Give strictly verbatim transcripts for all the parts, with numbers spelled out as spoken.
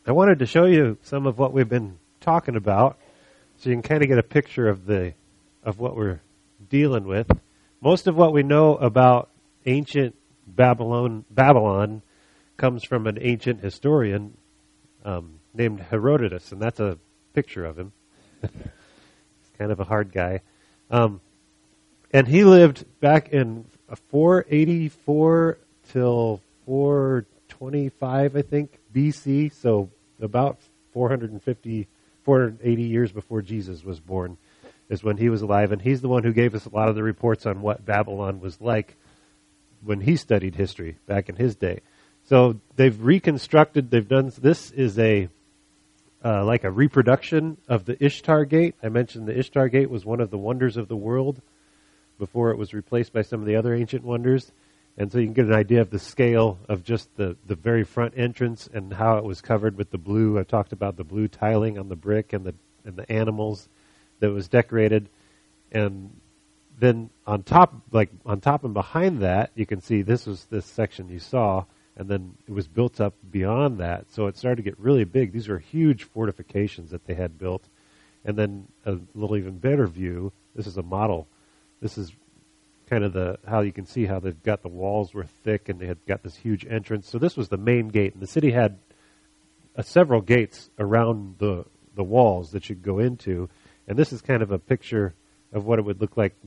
I wanted to show you some of what we've been talking about so you can kind of get a picture of the of what we're dealing with. Most of what we know about ancient Babylon Babylon comes from an ancient historian um, named Herodotus, and that's a picture of him. He's kind of a hard guy. Um, and he lived back in four eighty-four till four twenty-five, I think, B C, so about four fifty, four eighty years before Jesus was born is when he was alive. And he's the one who gave us a lot of the reports on what Babylon was like when he studied history back in his day. So they've reconstructed, they've done, this is a, uh, like a reproduction of the Ishtar Gate. I mentioned the Ishtar Gate was one of the wonders of the world before it was replaced by some of the other ancient wonders. And so you can get an idea of the scale of just the, the very front entrance and how it was covered with the blue. I talked about the blue tiling on the brick and the and the animals that was decorated. And then on top, like on top and behind that, you can see this was this section you saw, and then it was built up beyond that. So it started to get really big. These were huge fortifications that they had built. And then a little even better view, this is a model. This is kind of the how you can see how they've got the walls were thick and they had got this huge entrance. So this was the main gate, and the city had uh, several gates around the the walls that you'd go into. And this is kind of a picture of what it would look like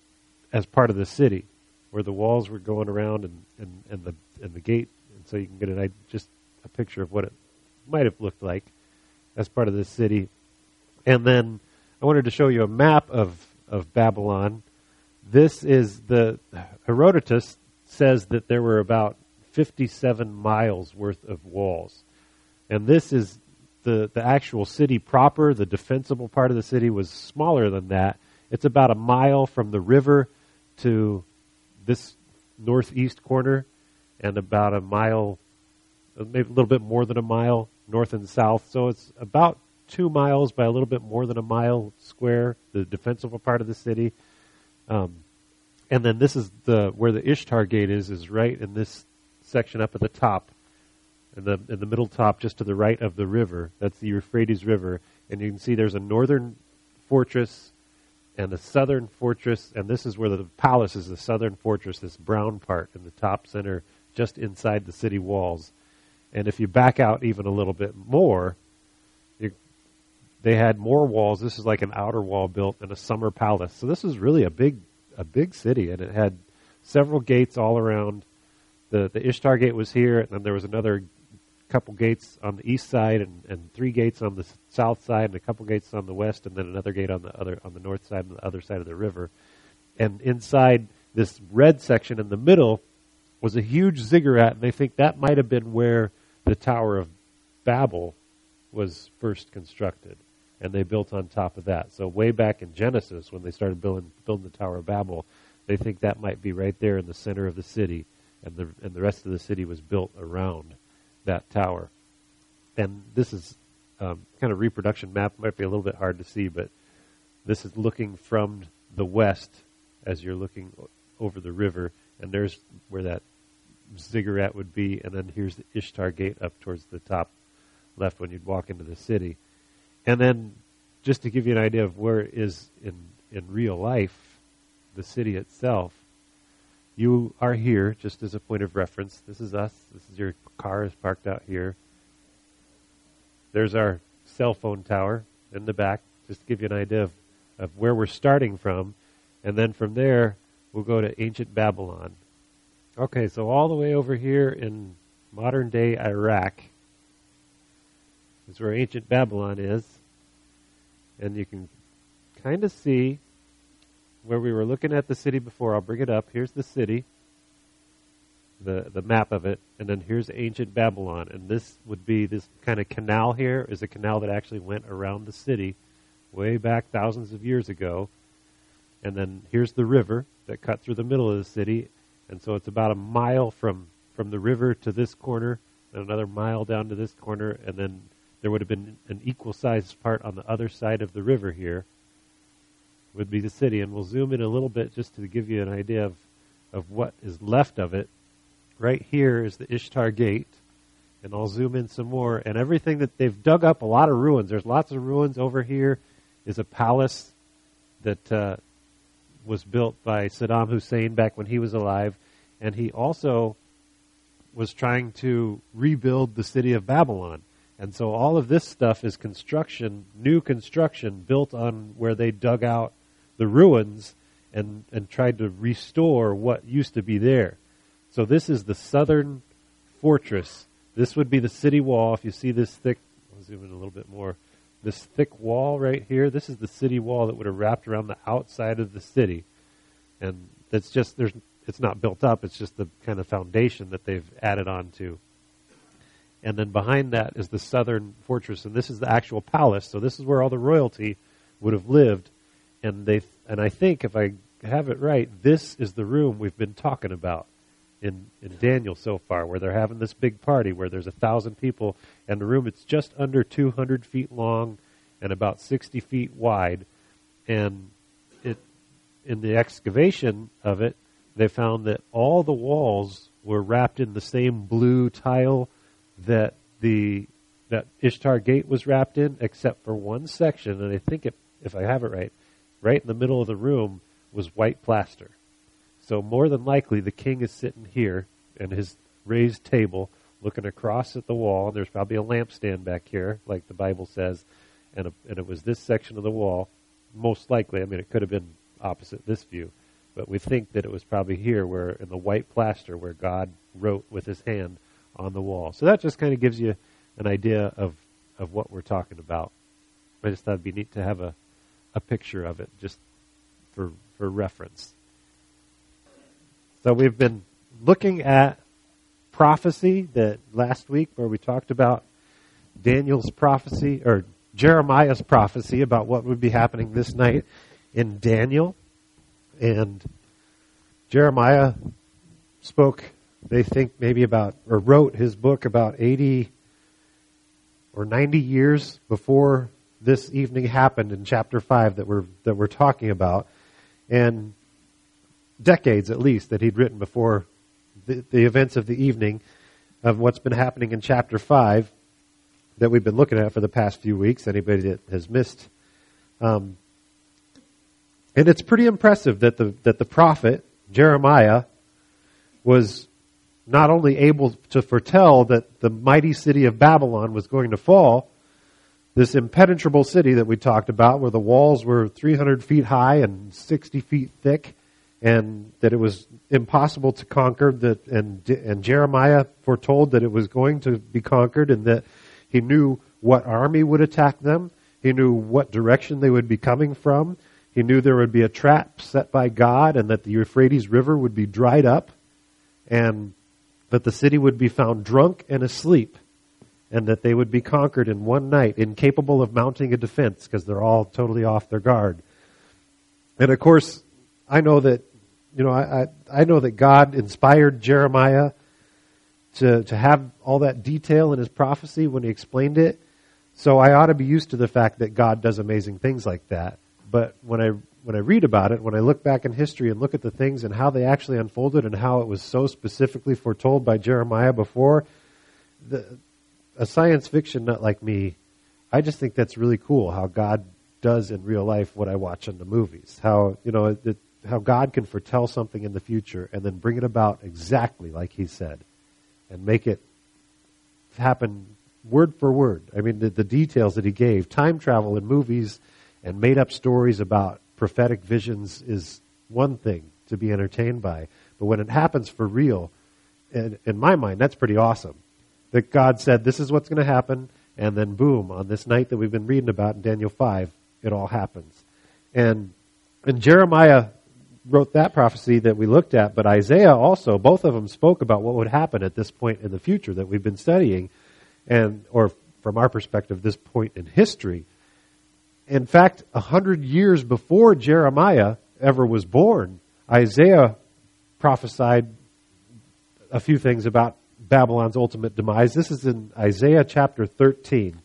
as part of the city, where the walls were going around and, and, and the and the gate. And so you can get an, just a picture of what it might have looked like as part of this city. And then I wanted to show you a map of, of Babylon. This is the, Herodotus says that there were about fifty-seven miles worth of walls. And this is the, the actual city proper. The defensible part of the city was smaller than that. It's about a mile from the river to this northeast corner and about a mile, maybe a little bit more than a mile north and south. So it's about two miles by a little bit more than a mile square, the defensible part of the city. Um, and then this is the where the Ishtar Gate is, is right in this section up at the top, in the in the middle top, just to the right of the river. That's the Euphrates River, and you can see there's a northern fortress and a southern fortress, and this is where the palace is, the southern fortress, this brown part in the top center, just inside the city walls. And if you back out even a little bit more, you, they had more walls. This is like an outer wall built and a summer palace. So this is really a big, a big city, and it had several gates all around. The the Ishtar Gate was here, and then there was another couple gates on the east side, and, and three gates on the south side, and a couple gates on the west, and then another gate on the other on the north side and the other side of the river. And inside this red section in the middle was a huge ziggurat, and they think that might have been where the Tower of Babel was first constructed, and they built on top of that. So way back in Genesis, when they started building building the Tower of Babel, they think that might be right there in the center of the city, and the and the rest of the city was built around that tower. And this is um, kind of reproduction map. Might be a little bit hard to see, but this is looking from the west as you're looking o- over the river, and there's where that ziggurat would be, and then here's the Ishtar Gate up towards the top left when you'd walk into the city. And then just to give you an idea of where it is in, in real life, the city itself, you are here, just as a point of reference. This is us. This is your car is parked out here. There's our cell phone tower in the back, just to give you an idea of, of where we're starting from. And then from there, we'll go to ancient Babylon. Okay, so all the way over here in modern-day Iraq is where ancient Babylon is. And you can kind of see where we were looking at the city before. I'll bring it up. Here's the city, the the map of it, and then here's ancient Babylon. And this would be this kind of canal here is a canal that actually went around the city way back thousands of years ago. And then here's the river that cut through the middle of the city. And so it's about a mile from, from the river to this corner, and another mile down to this corner, and then there would have been an equal-sized part on the other side of the river here, would be the city. And we'll zoom in a little bit just to give you an idea of, of what is left of it. Right here is the Ishtar Gate, and I'll zoom in some more, and everything that they've dug up, a lot of ruins. There's lots of ruins. Over here is a palace that uh, was built by Saddam Hussein back when he was alive, and he also was trying to rebuild the city of Babylon. And so all of this stuff is construction, new construction, built on where they dug out the ruins and, and tried to restore what used to be there. So this is the southern fortress. This would be the city wall. If you see this thick, I'll zoom in a little bit more, this thick wall right here, this is the city wall that would have wrapped around the outside of the city. And that's just, there's, it's not built up, it's just the kind of foundation that they've added on to. And then behind that is the southern fortress, and this is the actual palace. So this is where all the royalty would have lived. And they, and I think, if I have it right, this is the room we've been talking about in, in Daniel so far, where they're having this big party where there's a thousand people, and the room, it's just under two hundred feet long and about sixty feet wide. And it, in the excavation of it, they found that all the walls were wrapped in the same blue tile that the that Ishtar Gate was wrapped in, except for one section, and I think it, if I have it right, right in the middle of the room was white plaster. So more than likely, the king is sitting here in his raised table, looking across at the wall, and there's probably a lampstand back here, like the Bible says, and, a, and it was this section of the wall, most likely. I mean, it could have been opposite this view, but we think that it was probably here, where in the white plaster, where God wrote with his hand on the wall. So that just kind of gives you an idea of, of what we're talking about. I just thought it'd be neat to have a, a picture of it, just for for reference. So we've been looking at prophecy that last week, where we talked about Daniel's prophecy, or Jeremiah's prophecy about what would be happening this night in Daniel. And Jeremiah spoke, they think maybe about, or wrote his book about eighty or ninety years before this evening happened in chapter five that we're, that we're talking about. And decades at least that he'd written before the, the events of the evening of what's been happening in chapter five that we've been looking at for the past few weeks, anybody that has missed. Um, and it's pretty impressive that the that the prophet, Jeremiah, was not only able to foretell that the mighty city of Babylon was going to fall, this impenetrable city that we talked about, where the walls were three hundred feet high and sixty feet thick, and that it was impossible to conquer, that, and, and Jeremiah foretold that it was going to be conquered, and that he knew what army would attack them. He knew what direction they would be coming from. He knew there would be a trap set by God, and that the Euphrates River would be dried up, and that the city would be found drunk and asleep, and that they would be conquered in one night, incapable of mounting a defense, because they're all totally off their guard. And of course, I know that, you know, I, I, I know that God inspired Jeremiah to, to have all that detail in his prophecy when he explained it. So I ought to be used to the fact that God does amazing things like that. But when I when I read about it, when I look back in history and look at the things and how they actually unfolded and how it was so specifically foretold by Jeremiah before, the, a science fiction nut like me, I just think that's really cool how God does in real life what I watch in the movies. How, you know, it, how God can foretell something in the future and then bring it about exactly like he said and make it happen word for word. I mean, the, the details that he gave, time travel in movies and made up stories about prophetic visions is one thing to be entertained by. But when it happens for real, in, in my mind, that's pretty awesome. That God said, this is what's going to happen, and then boom, on this night that we've been reading about in Daniel five, it all happens. And, and Jeremiah wrote that prophecy that we looked at, but Isaiah also, both of them spoke about what would happen at this point in the future that we've been studying, and or from our perspective, this point in history. In fact, a hundred years before Jeremiah ever was born, Isaiah prophesied a few things about Babylon's ultimate demise. This is in Isaiah chapter thirteen.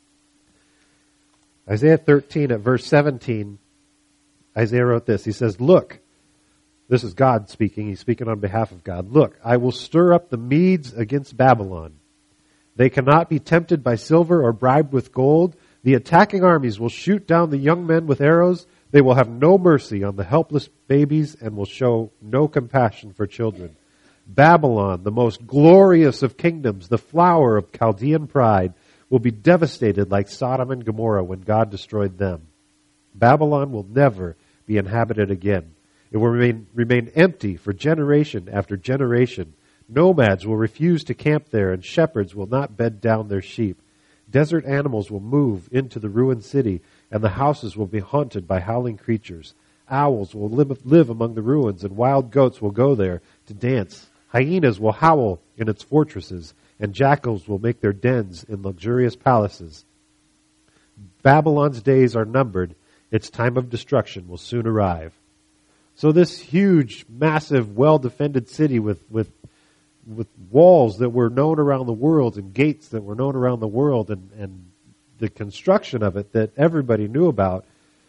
Isaiah thirteen at verse seventeen, Isaiah wrote this. He says, look, this is God speaking. He's speaking on behalf of God. Look, I will stir up the Medes against Babylon, They cannot be tempted by silver or bribed with gold. The attacking armies will shoot down the young men with arrows. They will have no mercy on the helpless babies and will show no compassion for children. Babylon, the most glorious of kingdoms, the flower of Chaldean pride, will be devastated like Sodom and Gomorrah when God destroyed them. Babylon will never be inhabited again. It will remain, remain empty for generation after generation. Nomads will refuse to camp there, and shepherds will not bed down their sheep. Desert animals will move into the ruined city, and the houses will be haunted by howling creatures. Owls will live, live among the ruins, and wild goats will go there to dance. Hyenas will howl in its fortresses, and jackals will make their dens in luxurious palaces. Babylon's days are numbered. Its time of destruction will soon arrive. So this huge, massive, well-defended city with, with, with walls that were known around the world and gates that were known around the world and, and the construction of it that everybody knew about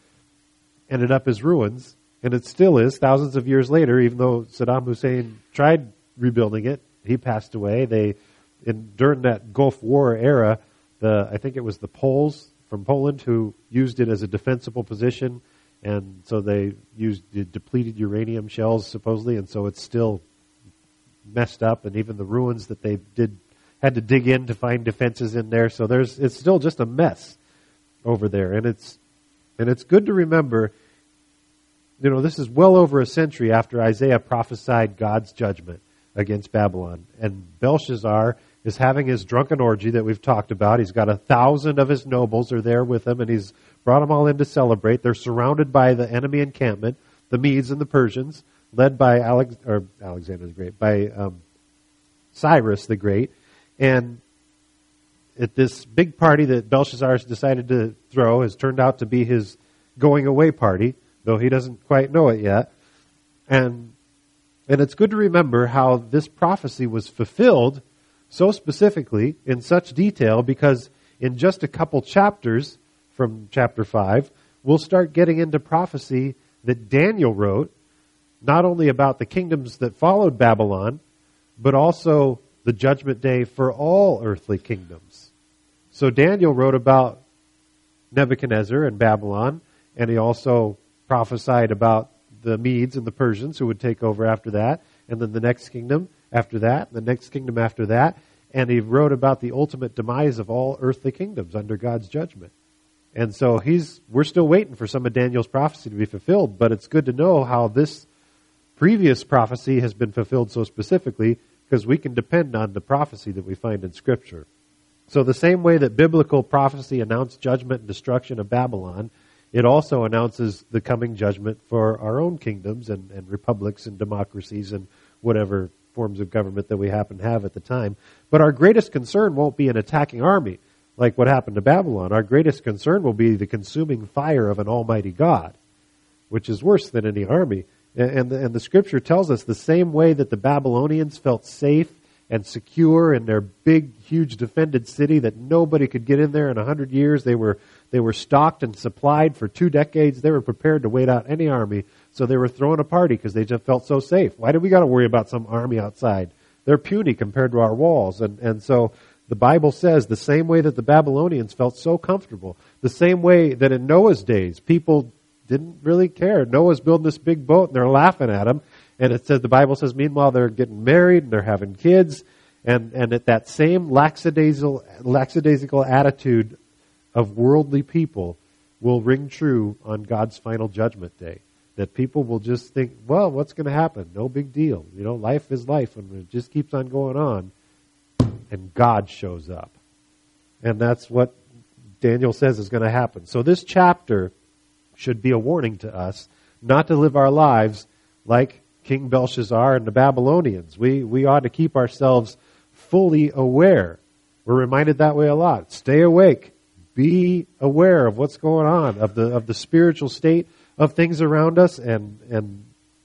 ended up as ruins. And it still is, thousands of years later, even though Saddam Hussein tried rebuilding it. He passed away. They, in, during that Gulf War era, the I think it was the Poles from Poland who used it as a defensible position, and so they used the depleted uranium shells supposedly, and so it's still messed up. And even the ruins that they did had to dig in to find defenses in there. So there's it's still just a mess over there, and it's and it's good to remember. You know, this is well over a century after Isaiah prophesied God's judgment against Babylon. And Belshazzar is having his drunken orgy that we've talked about. He's got a thousand of his nobles are there with him, and he's brought them all in to celebrate. They're surrounded by the enemy encampment, the Medes and the Persians, led by Alex, or Alexander the Great, by um, Cyrus the Great. And at this big party that Belshazzar has decided to throw has turned out to be his going away party, though he doesn't quite know it yet. And And it's good to remember how this prophecy was fulfilled so specifically in such detail, because in just a couple chapters from chapter five, we'll start getting into prophecy that Daniel wrote, not only about the kingdoms that followed Babylon, but also the judgment day for all earthly kingdoms. So Daniel wrote about Nebuchadnezzar and Babylon, and he also prophesied about the Medes and the Persians who would take over after that, and then the next kingdom after that, and the next kingdom after that, and he wrote about the ultimate demise of all earthly kingdoms under God's judgment. And so he's we're still waiting for some of Daniel's prophecy to be fulfilled, but it's good to know how this previous prophecy has been fulfilled so specifically, because we can depend on the prophecy that we find in Scripture. So the same way that biblical prophecy announced judgment and destruction of Babylon, it also announces the coming judgment for our own kingdoms and, and republics and democracies and whatever forms of government that we happen to have at the time. But our greatest concern won't be an attacking army like what happened to Babylon. Our greatest concern will be the consuming fire of an almighty God, which is worse than any army. And the, and the Scripture tells us the same way that the Babylonians felt safe and secure in their big, huge defended city that nobody could get in there in a hundred years. They were they were stocked and supplied for two decades. They were prepared to wait out any army, so they were throwing a party because they just felt so safe. Why do we got to worry about some army outside? They're puny compared to our walls. And, and so the Bible says the same way that the Babylonians felt so comfortable, the same way that in Noah's days, people didn't really care. Noah's building this big boat and they're laughing at him. And it says, the Bible says, meanwhile, they're getting married and they're having kids. And, and at that same lackadaisical, lackadaisical attitude of worldly people will ring true on God's final judgment day. That people will just think, well, what's going to happen? No big deal. You know, life is life and it just keeps on going on. And God shows up. And that's what Daniel says is going to happen. So this chapter should be a warning to us not to live our lives like King Belshazzar and the Babylonians. We we ought to keep ourselves fully aware. We're reminded that way a lot. Stay awake. Be aware of what's going on, of the of the spiritual state of things around us, and and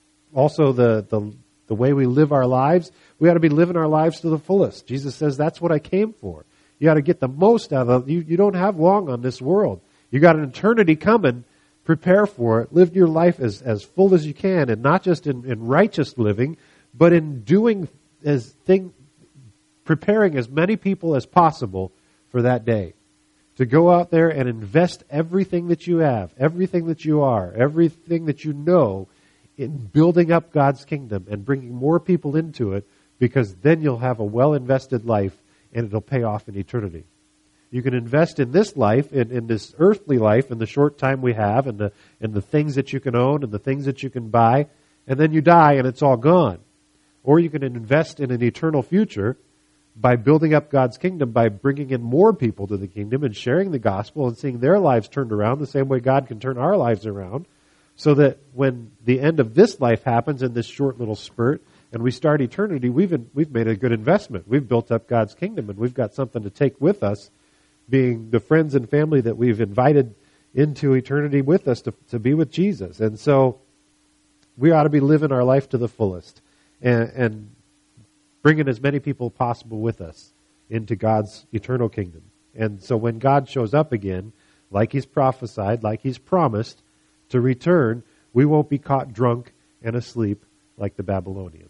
also the the the way we live our lives. We ought to be living our lives to the fullest. Jesus says that's what I came for. You ought to get the most out of it. You, you don't have long on this world. You got an eternity coming. Prepare for it. Live your life as, as full as you can, and not just in, in righteous living, but in doing as thing, preparing as many people as possible for that day. To go out there and invest everything that you have, everything that you are, everything that you know in building up God's kingdom and bringing more people into it, because then you'll have a well-invested life and it'll pay off in eternity. You can invest in this life, in, in this earthly life, in the short time we have, and the, and the things that you can own and the things that you can buy, and then you die and it's all gone. Or you can invest in an eternal future by building up God's kingdom, by bringing in more people to the kingdom and sharing the gospel and seeing their lives turned around the same way God can turn our lives around, so that when the end of this life happens in this short little spurt and we start eternity, we've we've made a good investment. We've built up God's kingdom and we've got something to take with us, being the friends and family that we've invited into eternity with us to, to be with Jesus. And so we ought to be living our life to the fullest and, and bringing as many people as possible with us into God's eternal kingdom. And so when God shows up again, like He's prophesied, like He's promised to return, we won't be caught drunk and asleep like the Babylonians.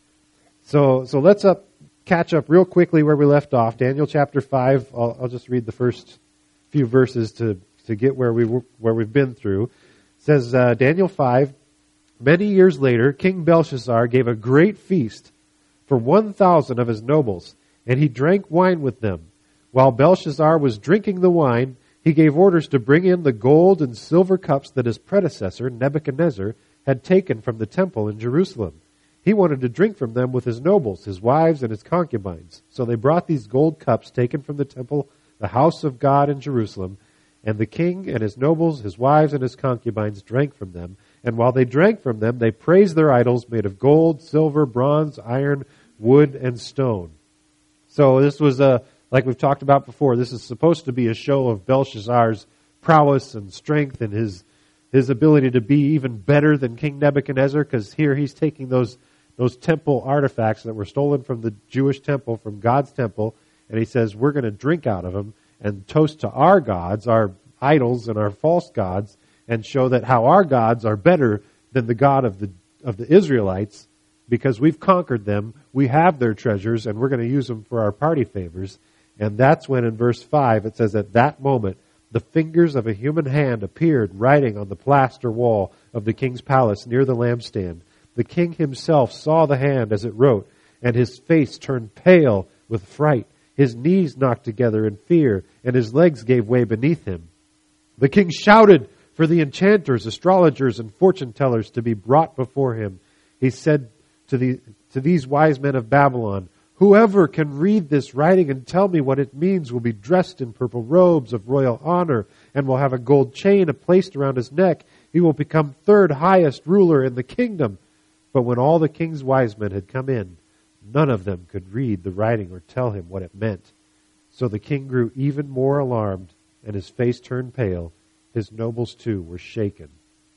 So so let's up catch up real quickly where we left off. Daniel chapter five. I'll, I'll just read the first few verses to, to get where we where we've been through. It says uh, Daniel five. Many years later, King Belshazzar gave a great feast for one thousand of his nobles, and he drank wine with them. While Belshazzar was drinking the wine, he gave orders to bring in the gold and silver cups that his predecessor, Nebuchadnezzar, had taken from the temple in Jerusalem. He wanted to drink from them with his nobles, his wives, and his concubines. So they brought these gold cups taken from the temple, the house of God in Jerusalem, and the king and his nobles, his wives, and his concubines drank from them. And while they drank from them, they praised their idols made of gold, silver, bronze, iron, wood, and stone. So this was a, like we've talked about before, this is supposed to be a show of Belshazzar's prowess and strength and his his ability to be even better than King Nebuchadnezzar, because here he's taking those those temple artifacts that were stolen from the Jewish temple, from God's temple, and he says, we're going to drink out of them and toast to our gods, our idols and our false gods, and show that how our gods are better than the God of the of the Israelites, because we've conquered them, we have their treasures, and we're going to use them for our party favors. And that's when in verse five it says, at that moment the fingers of a human hand appeared writing on the plaster wall of the king's palace near the lampstand. The king himself saw the hand as it wrote, and his face turned pale with fright. His knees knocked together in fear, and his legs gave way beneath him. The king shouted for the enchanters, astrologers, and fortune tellers to be brought before him. He said to the to these wise men of Babylon, whoever can read this writing and tell me what it means will be dressed in purple robes of royal honor and will have a gold chain placed around his neck. He will become third highest ruler in the kingdom. But when all the king's wise men had come in, none of them could read the writing or tell him what it meant. So the king grew even more alarmed, and his face turned pale. His nobles, too, were shaken.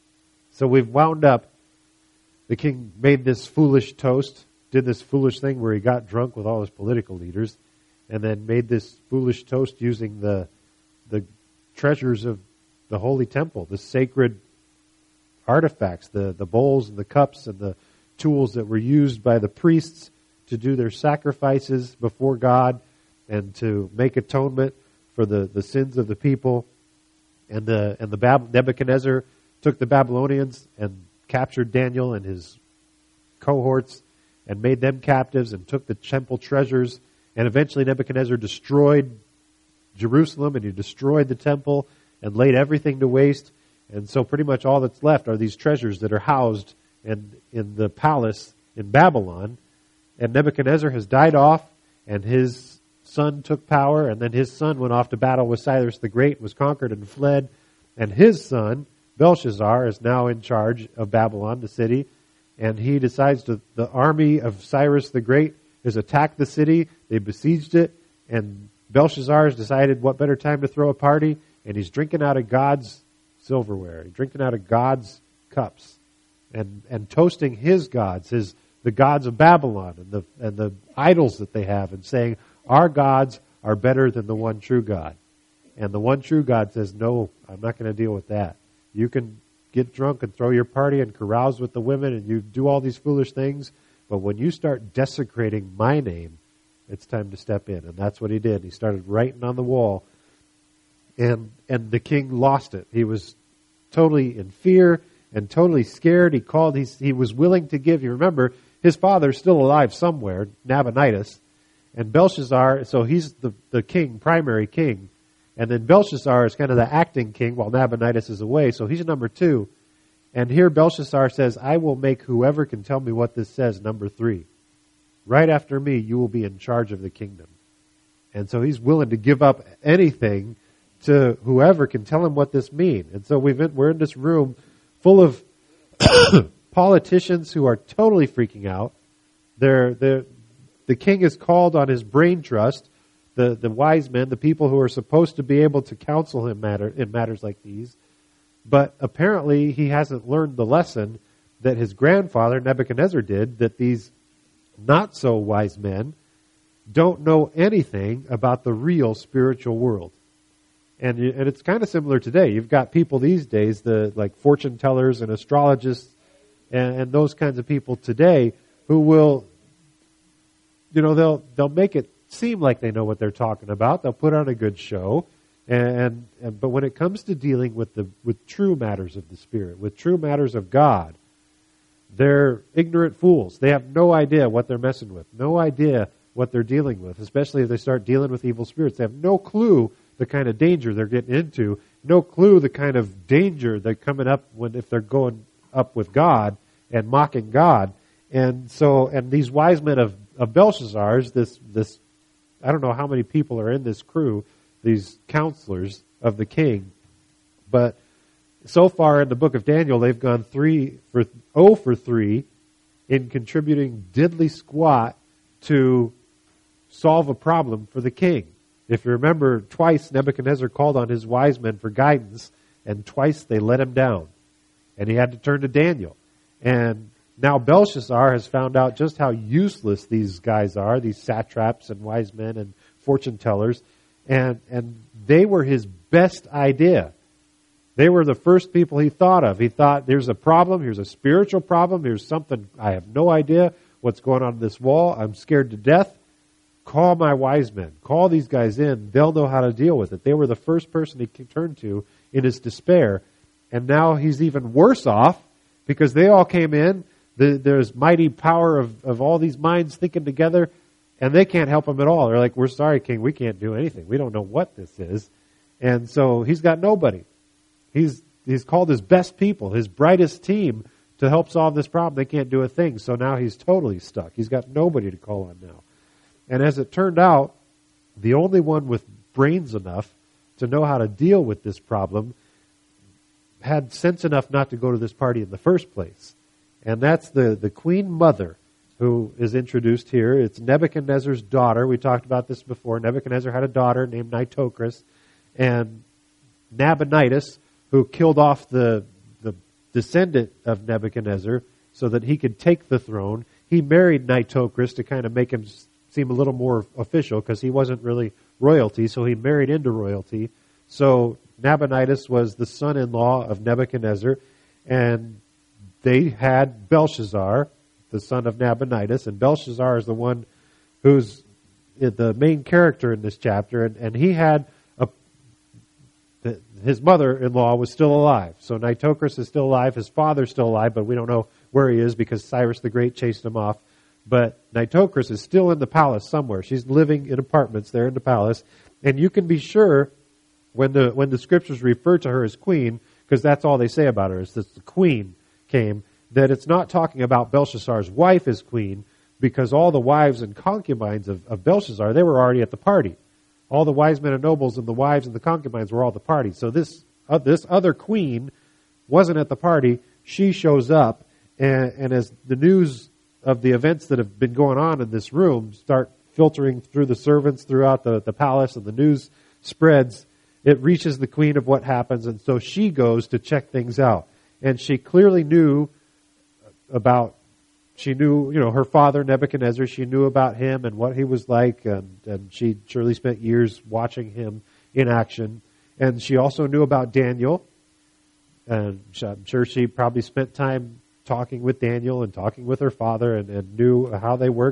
So we've wound up. The king made this foolish toast, did this foolish thing where he got drunk with all his political leaders, and then made this foolish toast using the the treasures of the holy temple, the sacred artifacts, the, the bowls and the cups and the tools that were used by the priests to do their sacrifices before God and to make atonement for the, the sins of the people. And the and the Bab- Nebuchadnezzar took the Babylonians and captured Daniel and his cohorts and made them captives and took the temple treasures. And eventually Nebuchadnezzar destroyed Jerusalem and he destroyed the temple and laid everything to waste. And so pretty much all that's left are these treasures that are housed in, in the palace in Babylon. And Nebuchadnezzar has died off, and his son took power, and then his son went off to battle with Cyrus the Great, was conquered and fled. And his son, Belshazzar, is now in charge of Babylon, the city. And he decides to, the army of Cyrus the Great has attacked the city. They besieged it. And Belshazzar has decided what better time to throw a party. And he's drinking out of God's silverware. He's drinking out of God's cups. And and toasting his gods, his the gods of Babylon and the and the idols that they have, and saying, our gods are better than the one true God. And the one true God says, no, I'm not going to deal with that. You can get drunk and throw your party and carouse with the women and you do all these foolish things, but when you start desecrating my name, It's time to step in. And that's what he did. He started writing on the wall. And and the king lost it. He was totally in fear and totally scared. He called, he, he was willing to give. You remember, his father's still alive somewhere, Nabonidus. And Belshazzar, so he's the, the king, primary king. And then Belshazzar is kind of the acting king while Nabonidus is away. So he's number two. And here Belshazzar says, I will make whoever can tell me what this says, number three. Right after me, you will be in charge of the kingdom. And so he's willing to give up anything to whoever can tell him what this means. And so we've been, we're in this room full of politicians who are totally freaking out. They're, they're, the king is called on his brain trust, the, the wise men, the people who are supposed to be able to counsel him matter, in matters like these. But apparently he hasn't learned the lesson that his grandfather, Nebuchadnezzar, did, that these not-so-wise men don't know anything about the real spiritual world. And, you, and it's kind of similar today. You've got people these days, the like fortune tellers and astrologists and, and those kinds of people today who will, you know, they'll they'll make it seem like they know what they're talking about. They'll put on a good show. And, and but when it comes to dealing with the with true matters of the Spirit, with true matters of God, they're ignorant fools. They have no idea what they're messing with, no idea what they're dealing with, especially if they start dealing with evil spirits. They have no clue the kind of danger they're getting into, no clue the kind of danger they're coming up when if they're going up with God and mocking God. And so, and these wise men of, of Belshazzar's, this this I don't know how many people are in this crew, these counselors of the king, but so far in the book of Daniel, they've gone three for oh for three in contributing diddly squat to solve a problem for the king. If you remember, twice Nebuchadnezzar called on his wise men for guidance, and twice they let him down. And he had to turn to Daniel. And now Belshazzar has found out just how useless these guys are, these satraps and wise men and fortune tellers. And, and they were his best idea. They were the first people he thought of. He thought, there's a problem, here's a spiritual problem, here's something, I have no idea what's going on in this wall, I'm scared to death. Call my wise men. Call these guys in. They'll know how to deal with it. They were the first person he turned to in his despair. And now he's even worse off because they all came in. The, there's mighty power of, of all these minds thinking together, and they can't help him at all. They're like, we're sorry, King. We can't do anything. We don't know what this is. And so he's got nobody. He's, he's called his best people, his brightest team to help solve this problem. They can't do a thing. So now he's totally stuck. He's got nobody to call on now. And as it turned out, the only one with brains enough to know how to deal with this problem had sense enough not to go to this party in the first place. And that's the, the queen mother who is introduced here. It's Nebuchadnezzar's daughter. We talked about this before. Nebuchadnezzar had a daughter named Nitocris. And Nabonidus, who killed off the, the descendant of Nebuchadnezzar so that he could take the throne, he married Nitocris to kind of make him seem a little more official because he wasn't really royalty, so he married into royalty. So Nabonidus was the son-in-law of Nebuchadnezzar, and they had Belshazzar, the son of Nabonidus, and Belshazzar is the one who's the main character in this chapter, and, and he had a, his mother-in-law was still alive. So Nitocris is still alive, his father's still alive, but we don't know where he is because Cyrus the Great chased him off. But Nitocris is still in the palace somewhere. She's living in apartments there in the palace. And you can be sure when the when the scriptures refer to her as queen, because that's all they say about her, is that the queen came, that it's not talking about Belshazzar's wife as queen, because all the wives and concubines of, of Belshazzar, they were already at the party. All the wise men and nobles and the wives and the concubines were all at the party. So this uh, this other queen wasn't at the party. She shows up, and, and as the news of the events that have been going on in this room start filtering through the servants throughout the, the palace, and the news spreads, it reaches the queen of what happens, and so she goes to check things out. And she clearly knew about, she knew, you know, her father Nebuchadnezzar, she knew about him and what he was like, and, and she surely spent years watching him in action. And she also knew about Daniel, and I'm sure she probably spent time talking with Daniel and talking with her father and, and knew how they worked.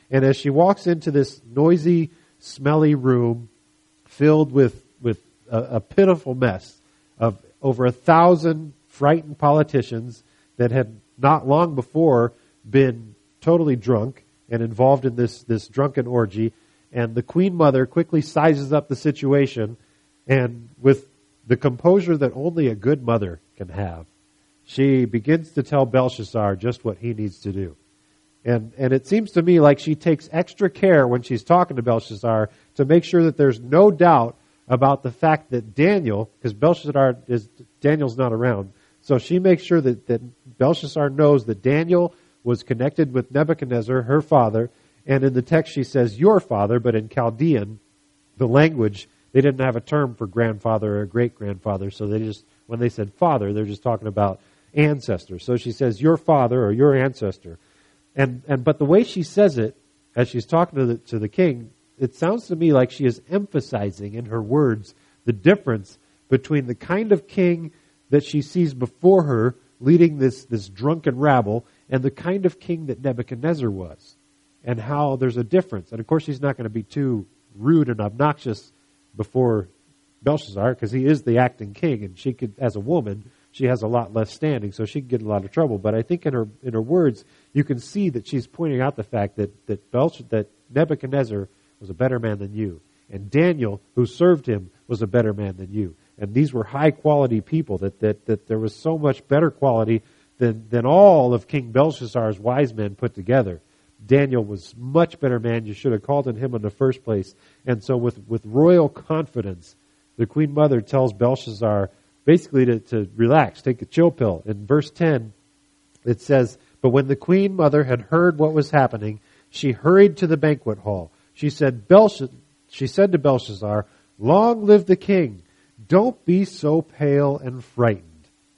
And as she walks into this noisy, smelly room filled with, with a, a pitiful mess of over a thousand frightened politicians that had not long before been totally drunk and involved in this, this drunken orgy, and the Queen Mother quickly sizes up the situation, and with the composure that only a good mother can have, she begins to tell Belshazzar just what he needs to do. And and it seems to me like she takes extra care when she's talking to Belshazzar to make sure that there's no doubt about the fact that Daniel, because Belshazzar is, Daniel's not around, so she makes sure that, that Belshazzar knows that Daniel was connected with Nebuchadnezzar, her father, and in the text she says your father, but in Chaldean, the language, they didn't have a term for grandfather or great-grandfather, so they just, when they said father, they're just talking about ancestor. So she says your father or your ancestor. And and but the way she says it, as she's talking to the, to the king, it sounds to me like she is emphasizing in her words the difference between the kind of king that she sees before her leading this, this drunken rabble and the kind of king that Nebuchadnezzar was, and how there's a difference. And of course she's not going to be too rude and obnoxious before Belshazzar, because he is the acting king, and she could, as a woman, she has a lot less standing, so she can get in a lot of trouble. But I think in her in her words, you can see that she's pointing out the fact that that Belshazzar, that Nebuchadnezzar was a better man than you, and Daniel, who served him, was a better man than you. And these were high quality people. That that that there was so much better quality than than all of King Belshazzar's wise men put together. Daniel was much better man. You should have called on him in the first place. And so, with with royal confidence, the Queen Mother tells Belshazzar basically to, to relax, take a chill pill. In verse ten, it says, but when the Queen Mother had heard what was happening, she hurried to the banquet hall. She said, Belshazzar, she said to Belshazzar, long live the king. Don't be so pale and frightened.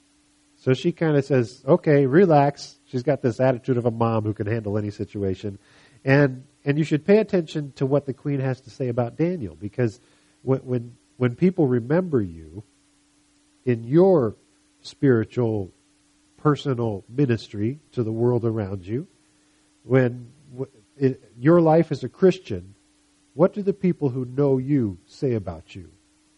So she kind of says, okay, relax. She's got this attitude of a mom who can handle any situation. And and you should pay attention to what the queen has to say about Daniel, because when when, when people remember you, in your spiritual, personal ministry to the world around you, when it, your life as a Christian, what do the people who know you say about you?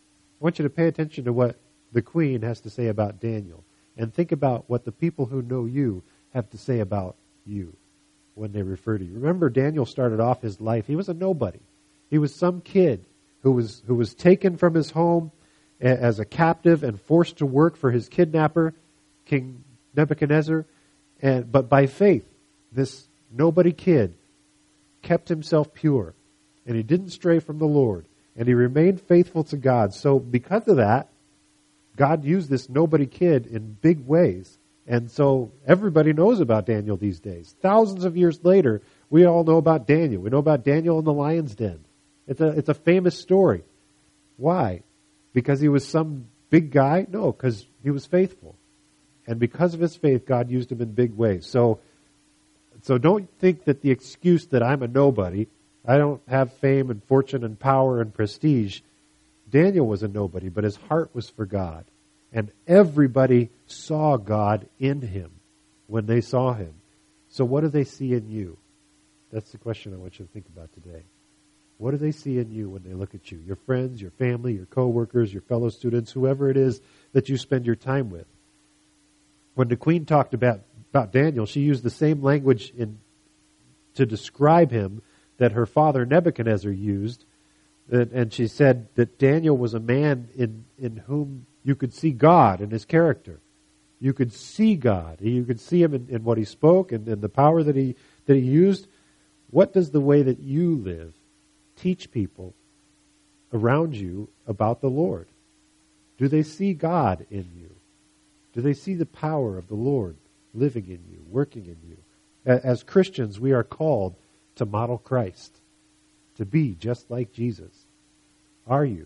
I want you to pay attention to what the queen has to say about Daniel, and think about what the people who know you have to say about you when they refer to you. Remember, Daniel started off his life, he was a nobody. He was some kid who was who was taken from his home as a captive and forced to work for his kidnapper, King Nebuchadnezzar. And but by faith, this nobody kid kept himself pure, and he didn't stray from the Lord, and he remained faithful to God. So because of that, God used this nobody kid in big ways. And so everybody knows about Daniel these days. Thousands of years later, we all know about Daniel. We know about Daniel in the lion's den. It's a, it's a famous story. Why? Because he was some big guy? No, because he was faithful. And because of his faith, God used him in big ways. So, so don't think that the excuse that I'm a nobody, I don't have fame and fortune and power and prestige. Daniel was a nobody, but his heart was for God. And everybody saw God in him when they saw him. So what do they see in you? That's the question I want you to think about today. What do they see in you when they look at you? Your friends, your family, your coworkers, your fellow students, whoever it is that you spend your time with. When the queen talked about, about Daniel, she used the same language in to describe him that her father Nebuchadnezzar used. And, and she said that Daniel was a man in, in whom you could see God in his character. You could see God. You could see him in, in what he spoke and, and the power that he that he used. What does the way that you live teach people around you about the Lord? Do they see God in you? Do they see the power of the Lord living in you, working in you? As Christians, we are called to model Christ, to be just like Jesus. Are you?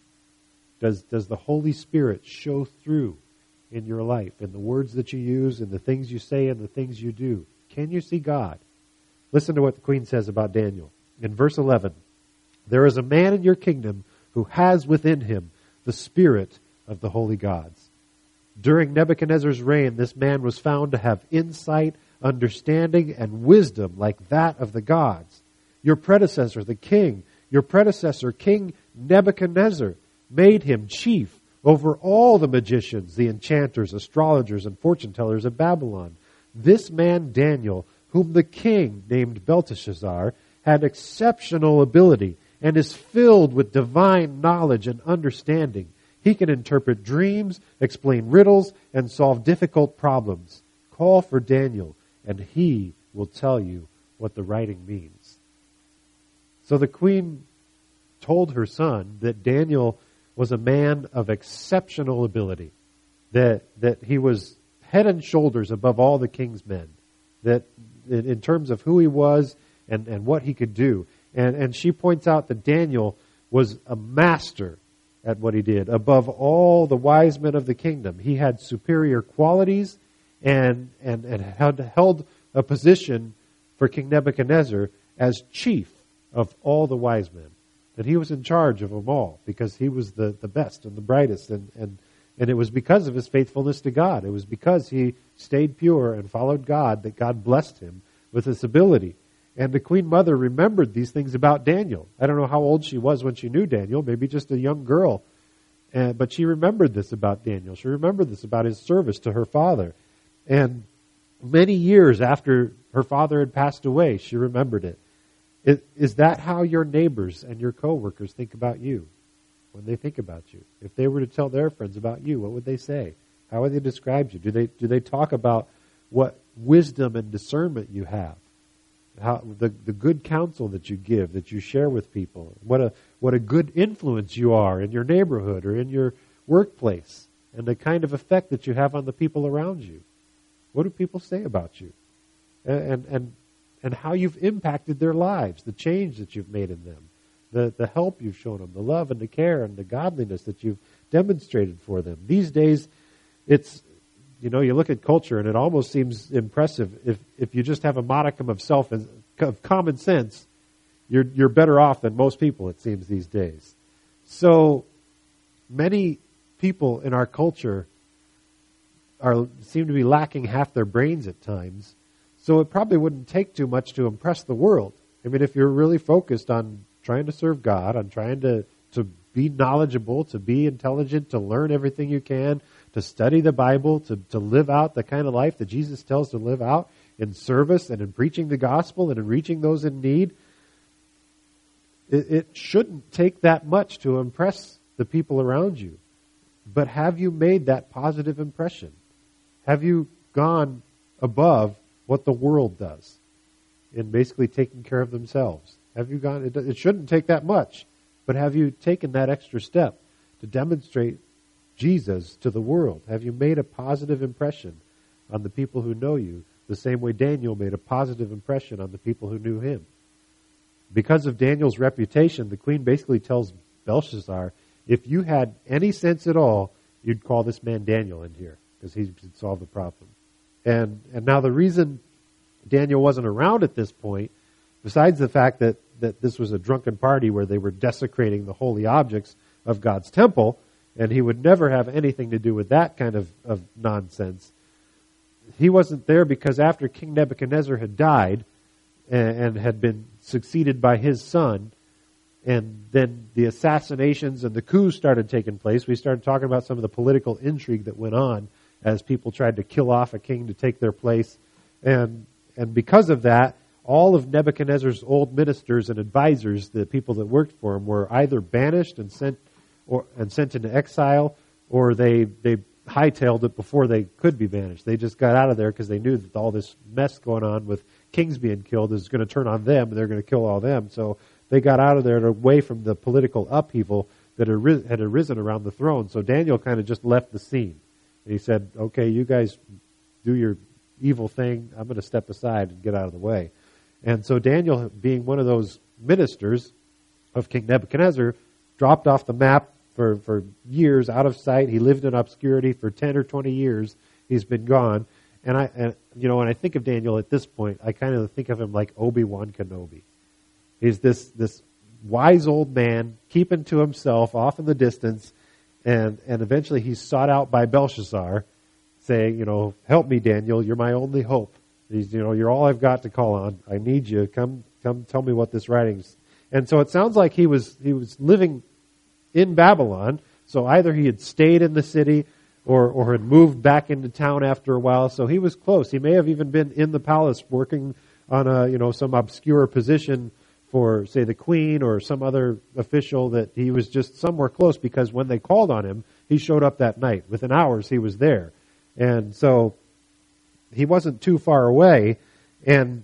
Does, does the Holy Spirit show through in your life, in the words that you use, in the things you say, and the things you do? Can you see God? Listen to what the queen says about Daniel. In verse eleven, there is a man in your kingdom who has within him the spirit of the holy gods. During Nebuchadnezzar's reign, this man was found to have insight, understanding, and wisdom like that of the gods. Your predecessor, the king, your predecessor, King Nebuchadnezzar, made him chief over all the magicians, the enchanters, astrologers, and fortune tellers of Babylon. This man Daniel, whom the king named Belteshazzar, had exceptional ability and is filled with divine knowledge and understanding. He can interpret dreams, explain riddles, and solve difficult problems. Call for Daniel, and he will tell you what the writing means. So the queen told her son that Daniel was a man of exceptional ability, that that he was head and shoulders above all the king's men, that in, in terms of who he was and, and what he could do. And, and she points out that Daniel was a master at what he did, above all the wise men of the kingdom. He had superior qualities and, and, and had held a position for King Nebuchadnezzar as chief of all the wise men. That he was in charge of them all because he was the, the best and the brightest. And, and, and it was because of his faithfulness to God. It was because he stayed pure and followed God that God blessed him with this ability. And the Queen Mother remembered these things about Daniel. I don't know how old she was when she knew Daniel, maybe just a young girl. Uh, but she remembered this about Daniel. She remembered this about his service to her father. And many years after her father had passed away, she remembered it. Is, is that how your neighbors and your coworkers think about you when they think about you? If they were to tell their friends about you, what would they say? How would they describe you? Do they do they talk about what wisdom and discernment you have? How the, the good counsel that you give, that you share with people? What a what a good influence you are in your neighborhood or in your workplace, and the kind of effect that you have on the people around you. What do people say about you? And and and how you've impacted their lives, the change that you've made in them, the, the help you've shown them, the love and the care and the godliness that you've demonstrated for them. These days, it's, you know, you look at culture and it almost seems impressive. If if you just have a modicum of self, of common sense, you're you're better off than most people, it seems, these days. So many people in our culture are seem to be lacking half their brains at times. So it probably wouldn't take too much to impress the world. I mean, if you're really focused on trying to serve God, on trying to, to be knowledgeable, to be intelligent, to learn everything you can, to study the Bible, to, to live out the kind of life that Jesus tells to live out in service and in preaching the gospel and in reaching those in need, it, it shouldn't take that much to impress the people around you. But have you made that positive impression? Have you gone above what the world does in basically taking care of themselves? Have you gone, it, it shouldn't take that much, but have you taken that extra step to demonstrate Jesus to the world? Have you made a positive impression on the people who know you, the same way Daniel made a positive impression on the people who knew him? Because of Daniel's reputation, the queen basically tells Belshazzar, if you had any sense at all, you'd call this man Daniel in here, because he could solve the problem. And and now the reason Daniel wasn't around at this point, besides the fact that, that this was a drunken party where they were desecrating the holy objects of God's temple, and he would never have anything to do with that kind of, of nonsense, he wasn't there because after King Nebuchadnezzar had died and, and had been succeeded by his son, and then the assassinations and the coups started taking place, we started talking about some of the political intrigue that went on as people tried to kill off a king to take their place. And and because of that, all of Nebuchadnezzar's old ministers and advisors, the people that worked for him, were either banished and sent or and sent into exile, or they they hightailed it before they could be banished. They just got out of there because they knew that all this mess going on with kings being killed is going to turn on them, and they're going to kill all them. So they got out of there and away from the political upheaval that had arisen around the throne. So Daniel kind of just left the scene. And he said, okay, you guys do your evil thing. I'm going to step aside and get out of the way. And so Daniel, being one of those ministers of King Nebuchadnezzar, dropped off the map for, for years, out of sight. He lived in obscurity for ten or twenty years. He's been gone. And I, and, you know, when I think of Daniel at this point, I kind of think of him like Obi-Wan Kenobi. He's this this wise old man, keeping to himself, off in the distance, and, and eventually he's sought out by Belshazzar, saying, you know, help me, Daniel, you're my only hope. He's, you know, you're all I've got to call on. I need you. Come Come tell me what this writing's. And so it sounds like he was he was living in Babylon. So either he had stayed in the city or or had moved back into town after a while. So he was close. He may have even been in the palace working on a, you know, some obscure position for, say, the queen or some other official, that he was just somewhere close, because when they called on him, he showed up that night. Within hours, he was there. And so he wasn't too far away. And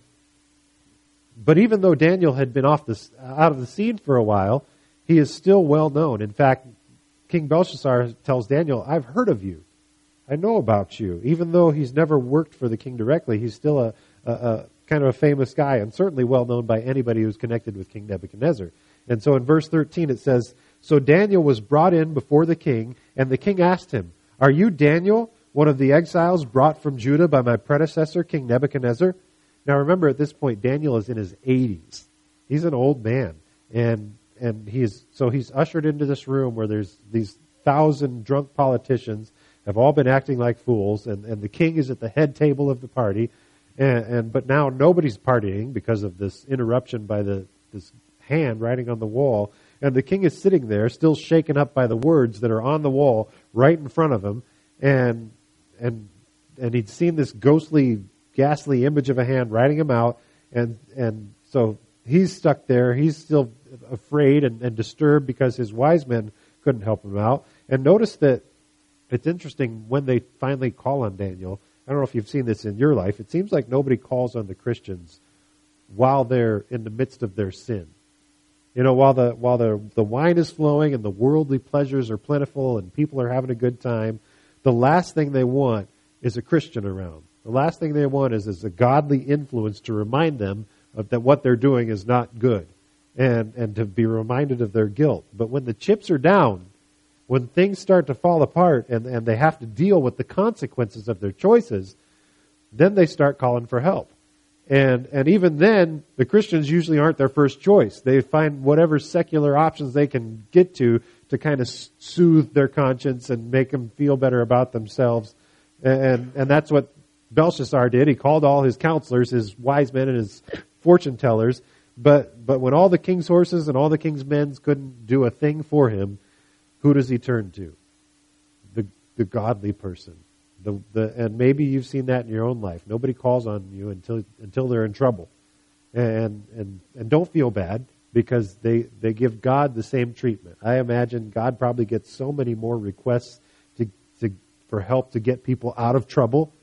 but even though Daniel had been off the, out of the scene for a while, he is still well known. In fact, King Belshazzar tells Daniel, I've heard of you. I know about you. Even though he's never worked for the king directly, he's still a, a, a kind of a famous guy, and certainly well known by anybody who's connected with King Nebuchadnezzar. And so in verse thirteen it says, So Daniel was brought in before the king, and the king asked him, Are you Daniel, one of the exiles brought from Judah by my predecessor, King Nebuchadnezzar? Now remember, at this point, Daniel is in his eighties. He's an old man. And and he's so he's ushered into this room where there's these thousand drunk politicians have all been acting like fools, and, and the king is at the head table of the party. And, and but now nobody's partying because of this interruption by the this hand writing on the wall. And the king is sitting there, still shaken up by the words that are on the wall right in front of him. And and and he'd seen this ghostly, ghastly image of a hand writing him out. And and so he's stuck there. He's still afraid and, and disturbed because his wise men couldn't help him out. And notice that it's interesting when they finally call on Daniel. I don't know if you've seen this in your life. It seems like nobody calls on the Christians while they're in the midst of their sin. You know, while the while the the wine is flowing and the worldly pleasures are plentiful and people are having a good time, the last thing they want is a Christian around. The last thing they want is, is a godly influence to remind them of that what they're doing is not good, and and to be reminded of their guilt. But when the chips are down, when things start to fall apart and, and they have to deal with the consequences of their choices, then they start calling for help. And and even then, the Christians usually aren't their first choice. They find whatever secular options they can get to to kind of soothe their conscience and make them feel better about themselves. And and that's what Belshazzar did. He called all his counselors, his wise men and his fortune tellers. But but when all the king's horses and all the king's men couldn't do a thing for him, who does he turn to? The the godly person. The, the, and maybe you've seen that in your own life. Nobody calls on you until until they're in trouble. And and and don't feel bad, because they, they give God the same treatment. I imagine God probably gets so many more requests to, to for help to get people out of trouble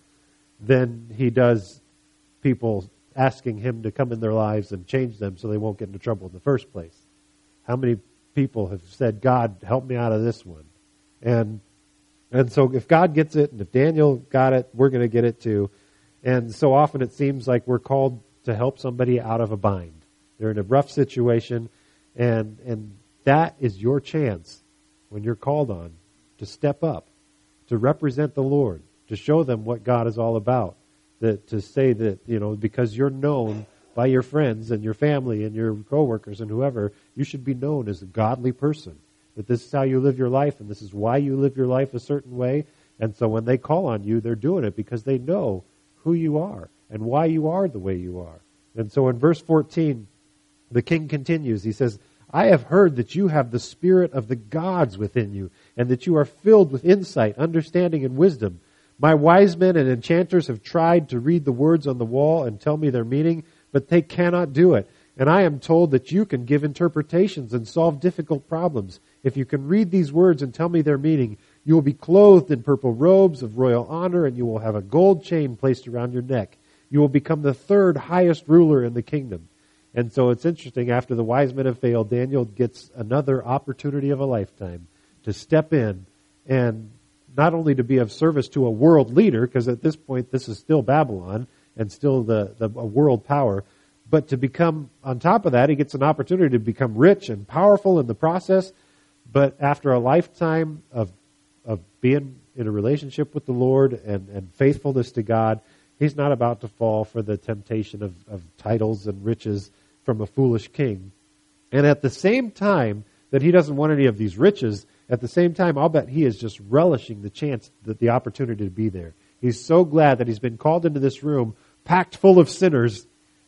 than he does people asking him to come in their lives and change them so they won't get into trouble in the first place. How many people have said, God, help me out of this one? And And so if God gets it, and if Daniel got it, we're going to get it too. And so often it seems like we're called to help somebody out of a bind. They're in a rough situation, and and that is your chance when you're called on to step up, to represent the Lord, to show them what God is all about. That to say that, you know, because you're known by your friends and your family and your coworkers and whoever, you should be known as a godly person. That this is how you live your life, and this is why you live your life a certain way. And so when they call on you, they're doing it because they know who you are and why you are the way you are. And so in verse fourteen, the king continues. He says, I have heard that you have the spirit of the gods within you, and that you are filled with insight, understanding, and wisdom. My wise men and enchanters have tried to read the words on the wall and tell me their meaning, but they cannot do it. And I am told that you can give interpretations and solve difficult problems. If you can read these words and tell me their meaning, you will be clothed in purple robes of royal honor, and you will have a gold chain placed around your neck. You will become the third highest ruler in the kingdom. And so it's interesting, after the wise men have failed, Daniel gets another opportunity of a lifetime to step in, and not only to be of service to a world leader, because at this point this is still Babylon and still the, the a world power, but to become, on top of that, he gets an opportunity to become rich and powerful in the process. But after a lifetime of of being in a relationship with the Lord and, and faithfulness to God, he's not about to fall for the temptation of, of titles and riches from a foolish king. And at the same time that he doesn't want any of these riches, at the same time, I'll bet he is just relishing the chance, that the opportunity to be there. He's so glad that he's been called into this room packed full of sinners,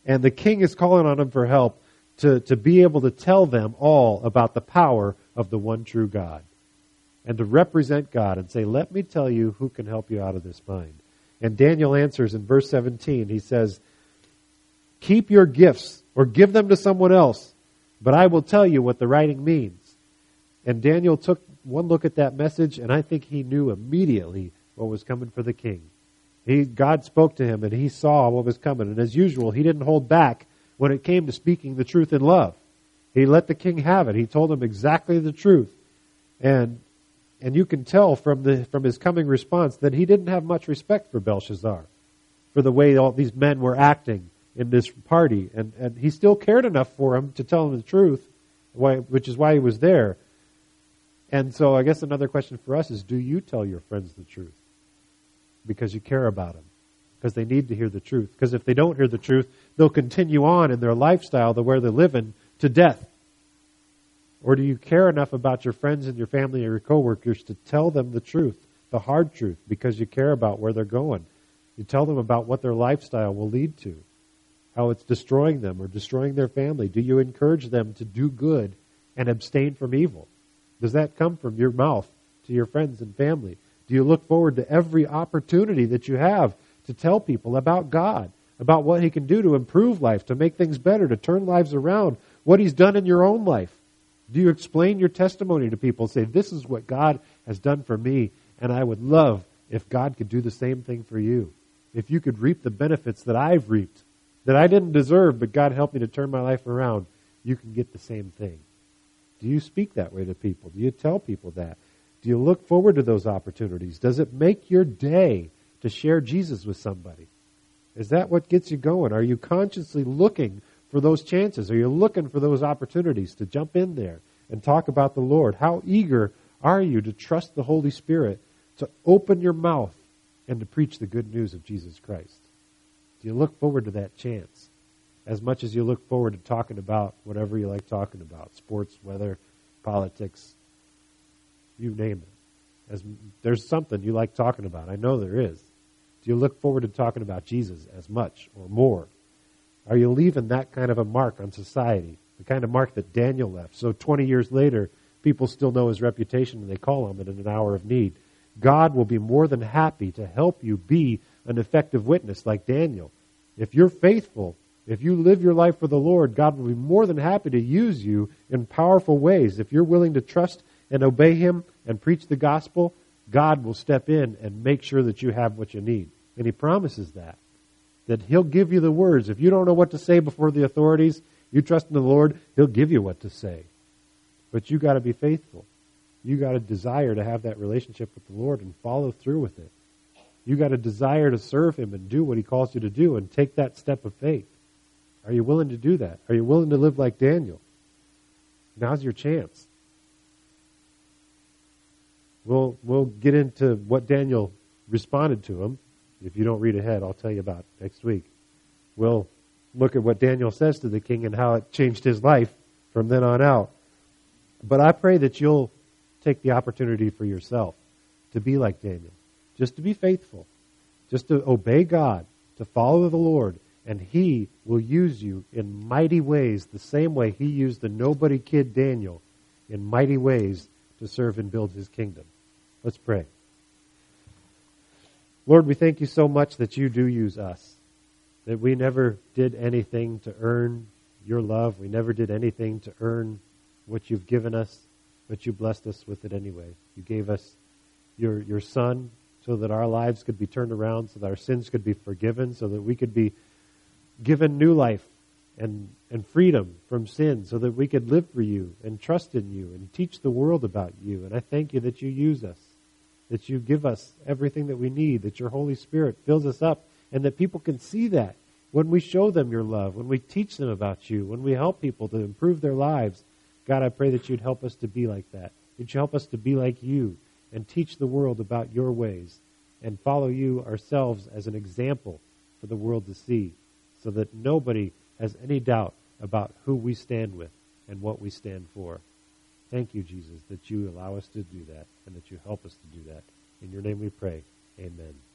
And the king is calling on him for help to, to be able to tell them all about the power of the one true God. And to represent God and say, let me tell you who can help you out of this bind. And Daniel answers in verse seventeen. He says, keep your gifts or give them to someone else, but I will tell you what the writing means. And Daniel took one look at that message, and I think he knew immediately what was coming for the king. He, God spoke to him, and he saw what was coming. And as usual, he didn't hold back when it came to speaking the truth in love. He let the king have it. He told him exactly the truth. And and you can tell from the from his coming response that he didn't have much respect for Belshazzar, for the way all these men were acting in this party. And, and he still cared enough for him to tell him the truth, why, which is why he was there. And so I guess another question for us is, do you tell your friends the truth? Because you care about them. Because they need to hear the truth. Because if they don't hear the truth, they'll continue on in their lifestyle, the where they're living, to death. Or do you care enough about your friends and your family and your coworkers to tell them the truth, the hard truth, because you care about where they're going? You tell them about what their lifestyle will lead to, how it's destroying them or destroying their family. Do you encourage them to do good and abstain from evil? Does that come from your mouth to your friends and family? Do you look forward to every opportunity that you have to tell people about God, about what He can do to improve life, to make things better, to turn lives around, what He's done in your own life? Do you explain your testimony to people? Say, this is what God has done for me, and I would love if God could do the same thing for you. If you could reap the benefits that I've reaped, that I didn't deserve, but God helped me to turn my life around, you can get the same thing. Do you speak that way to people? Do you tell people that? Do you look forward to those opportunities? Does it make your day to share Jesus with somebody? Is that what gets you going? Are you consciously looking for those chances? Are you looking for those opportunities to jump in there and talk about the Lord? How eager are you to trust the Holy Spirit to open your mouth and to preach the good news of Jesus Christ? Do you look forward to that chance as much as you look forward to talking about whatever you like talking about? Sports, weather, politics, you name it. As there's something you like talking about. I know there is. Do you look forward to talking about Jesus as much or more? Are you leaving that kind of a mark on society, the kind of mark that Daniel left? So twenty years later, people still know his reputation and they call him in an hour of need. God will be more than happy to help you be an effective witness like Daniel. If you're faithful, if you live your life for the Lord, God will be more than happy to use you in powerful ways. If you're willing to trust and obey Him and preach the gospel, God will step in and make sure that you have what you need. And He promises that. That He'll give you the words. If you don't know what to say before the authorities, you trust in the Lord, He'll give you what to say. But you got to be faithful. You got to desire to have that relationship with the Lord and follow through with it. You got a desire to serve Him and do what He calls you to do and take that step of faith. Are you willing to do that? Are you willing to live like Daniel? Now's your chance. We'll we'll get into what Daniel responded to him. If you don't read ahead, I'll tell you about it next week. We'll look at what Daniel says to the king and how it changed his life from then on out. But I pray that you'll take the opportunity for yourself to be like Daniel, just to be faithful, just to obey God, to follow the Lord, and He will use you in mighty ways, the same way He used the nobody kid Daniel in mighty ways to serve and build His kingdom. Let's pray. Lord, we thank You so much that You do use us, that we never did anything to earn Your love. We never did anything to earn what You've given us, but You blessed us with it anyway. You gave us Your, your Son so that our lives could be turned around, so that our sins could be forgiven, so that we could be given new life and, and freedom from sin, so that we could live for You and trust in You and teach the world about You. And I thank You that You use us, that You give us everything that we need, that Your Holy Spirit fills us up, and that people can see that when we show them Your love, when we teach them about You, when we help people to improve their lives. God, I pray that You'd help us to be like that. You'd help us to be like You and teach the world about Your ways and follow You ourselves as an example for the world to see, so that nobody has any doubt about who we stand with and what we stand for. Thank You, Jesus, that You allow us to do that and that You help us to do that. In Your name we pray. Amen.